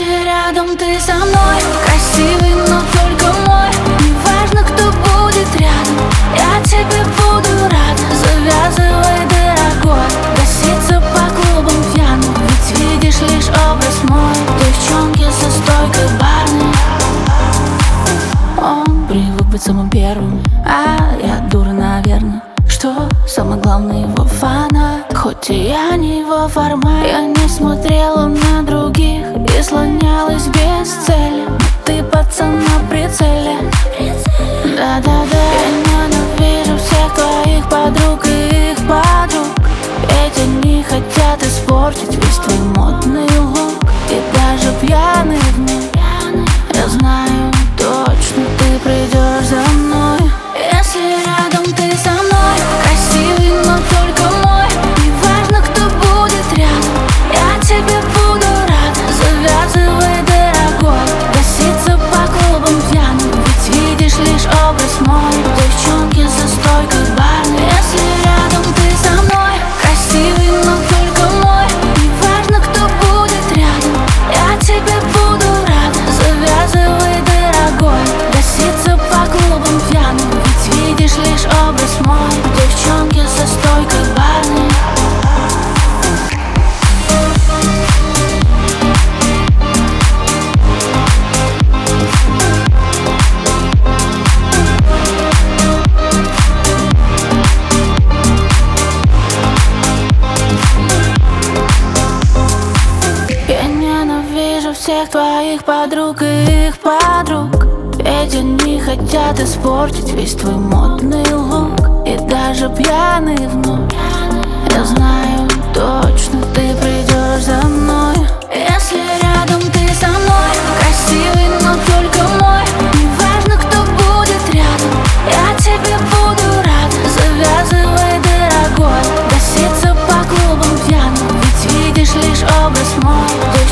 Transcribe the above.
Если рядом ты со мной, красивый, но только мой. Неважно, кто будет рядом, я тебе буду рада. Завязывай, дорогой, носиться по клубам пьяным, ведь видишь лишь образ мой. Девчонки со стойкой барной. Он привык быть самым первым, а я дура, наверное. Что самое главное, его фанат. Хоть и я не его формат. Я не смотрела на других и слонялась без цели. Ты, пацан, на прицеле. Да-да-да. Я ненавижу всех твоих подруг и их подруг, ведь они хотят испортить весь твой модный лук. И даже пьяный вновь, я знаю точно, ты придешь за мной. Если рядом ты со мной, красивый, но только мой. Неважно, кто будет рядом, я тебе буду рада. Завязывай, дорогой, носиться по клубам пьяным, ведь видишь лишь образ мой. Девчонки за стойкой барной. Если рядом ты со мной, красивый, но только мой. Неважно, кто будет рядом, я тебе буду рада. Завязывай, дорогой, носиться по клубам пьяным, ведь видишь лишь образ мой. Девчонки за стойкой барной. Я ненавижу всех твоих подруг и их подруг, ведь они хотят испортить весь твой модный лук. И даже пьяный вновь, я знаю точно, ты придешь за мной. Если рядом ты со мной, красивый, но только мой. Неважно, кто будет рядом, я тебе буду рада. Завязывай, дорогой, носиться по клубам пьяным, ведь видишь лишь образ мой.